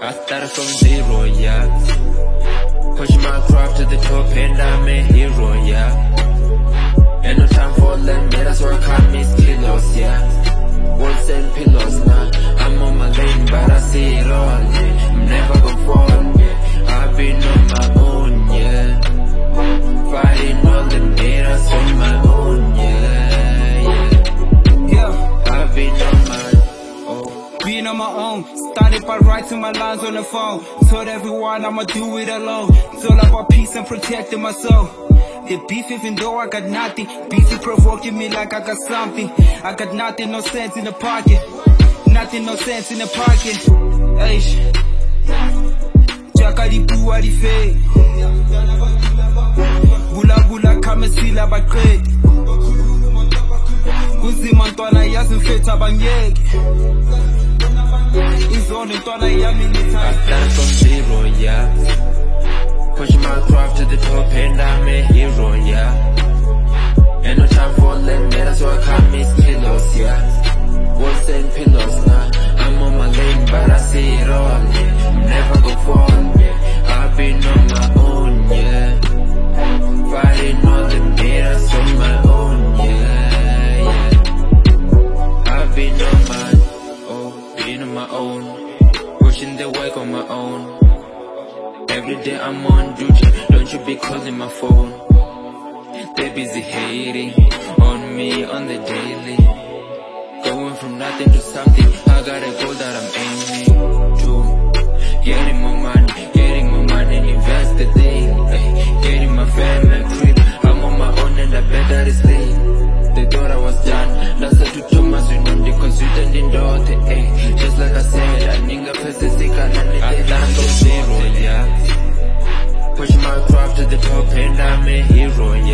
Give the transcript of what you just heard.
I started from zero, yeah. Pushing my craft to the top and I'm a hero, yeah. Ain't no time for them, man, that's why I can't miss kilos, yeah. Walls and pillows, nah. I'm on my lane, but I see it all, yeah. I'm never gonna fall, yeah. I've been on my own, yeah. Fighting all the haters on my own, yeah. I've been on my own. Being on my own, started by writing my lines on the phone. Told everyone I'ma do it alone. It's all about peace and protecting my soul. The beef, even though I got nothing. Beef is provoking me like I got something. I got nothing, no sense in the pocket. Nothing, no sense in the pocket. Hey, Jaka di bua di fake. Bula bula kamesila bakret. Kunzima ntwana yazimfetha bangeke. I started from zero, yeah. Pushing my craft to the top and I'm a hero, yeah. Ain't no time for them, man, that's why I can't miss kilos, yeah. Walls and pillows, nah. I'm on my lane, but I see it all, yeah. I'm never gonna fall, yeah. I've been on my own, yeah. Fighting all the haters on my own, yeah. I've been on my own, been on my own. Pushing the work on my own. Every day I'm on duty, don't you be calling my phone. They busy hating on me on the daily. Going from nothing to something, I got a goal that I'm aiming to. Getting more money and invest the thing. Getting my family crib, I'm on my own and I bet that it's late. They thought I was done, that's a to Thomas, you know, because you didn't know the just like I said, I nigga first is sick and I started from zero, yeah. Pushing my craft to the top and I'm a hero, yeah.